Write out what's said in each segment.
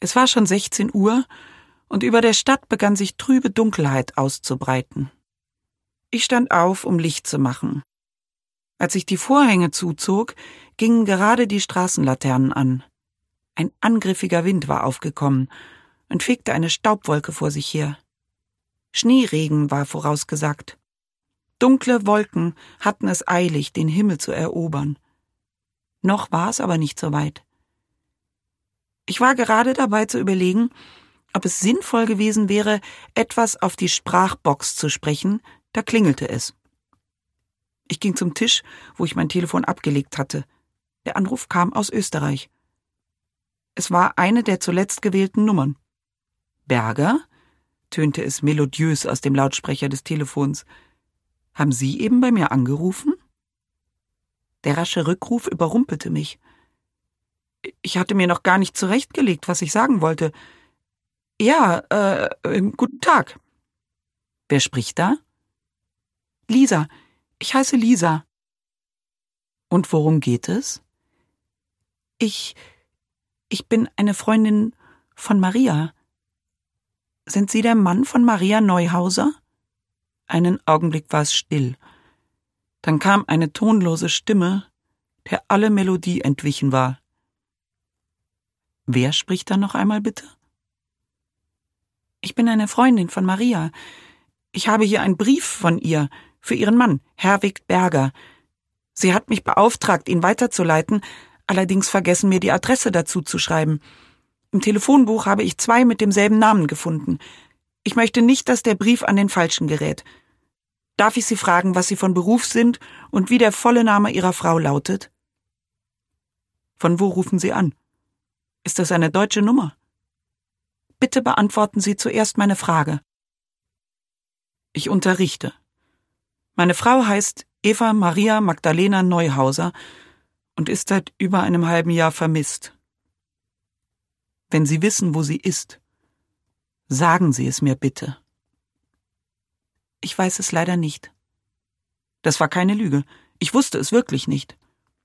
Es war schon 16 Uhr und über der Stadt begann sich trübe Dunkelheit auszubreiten. Ich stand auf, um Licht zu machen. Als ich die Vorhänge zuzog, gingen gerade die Straßenlaternen an. Ein angriffiger Wind war aufgekommen und fegte eine Staubwolke vor sich her. Schneeregen war vorausgesagt. Dunkle Wolken hatten es eilig, den Himmel zu erobern. Noch war es aber nicht so weit. Ich war gerade dabei zu überlegen, ob es sinnvoll gewesen wäre, etwas auf die Sprachbox zu sprechen, da klingelte es. Ich ging zum Tisch, wo ich mein Telefon abgelegt hatte. Der Anruf kam aus Österreich. Es war eine der zuletzt gewählten Nummern. »Berger?« tönte es melodiös aus dem Lautsprecher des Telefons. »Haben Sie eben bei mir angerufen?« Der rasche Rückruf überrumpelte mich. Ich hatte mir noch gar nicht zurechtgelegt, was ich sagen wollte. »Ja, guten Tag.« »Wer spricht da?« »Lisa. Ich heiße Lisa.« »Und worum geht es?« Ich bin eine Freundin von Maria. Sind Sie der Mann von Maria Neuhauser?« Einen Augenblick war es still. Dann kam eine tonlose Stimme, der alle Melodie entwichen war. »Wer spricht da noch einmal bitte?« »Ich bin eine Freundin von Maria. Ich habe hier einen Brief von ihr, für ihren Mann, Herwig Berger. Sie hat mich beauftragt, ihn weiterzuleiten, allerdings vergessen, mir die Adresse dazu zu schreiben. Im Telefonbuch habe ich 2 mit demselben Namen gefunden. Ich möchte nicht, dass der Brief an den Falschen gerät. Darf ich Sie fragen, was Sie von Beruf sind und wie der volle Name Ihrer Frau lautet?« »Von wo rufen Sie an? Ist das eine deutsche Nummer?« »Bitte beantworten Sie zuerst meine Frage.« »Ich unterrichte. Meine Frau heißt Eva Maria Magdalena Neuhauser und ist seit über einem halben Jahr vermisst. Wenn Sie wissen, wo sie ist, sagen Sie es mir bitte.« »Ich weiß es leider nicht.« Das war keine Lüge. Ich wusste es wirklich nicht.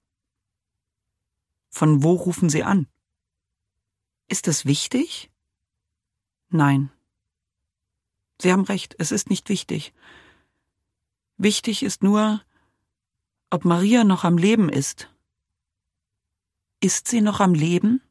»Von wo rufen Sie an?« »Ist es wichtig?« »Nein. Sie haben recht, es ist nicht wichtig. Wichtig ist nur, ob Maria noch am Leben ist.« »Ist sie noch am Leben?«